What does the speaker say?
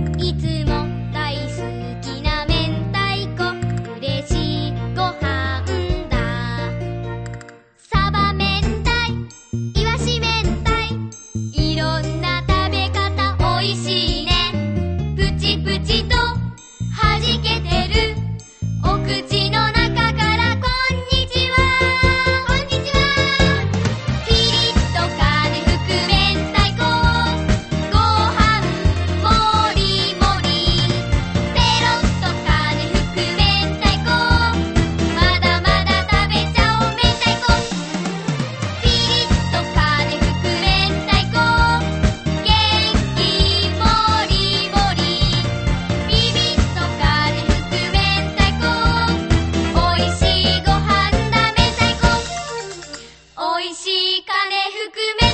いつも大好きな明太子、嬉しいご飯だ。サバ明太、イワシ明太、いろんな食べ方おいしいね。プチプチとはじけてるお口の中からこんにちは、こんにちは。ピリッと金吹く明太子、ご飯もりもり。ペロッと金吹く明太子、まだまだ食べちゃおう明太子。ピリッと金吹く明太子、元気もりもり。ビビッと金吹く明太子、おいしいご飯だ明太子。おいしい金吹く明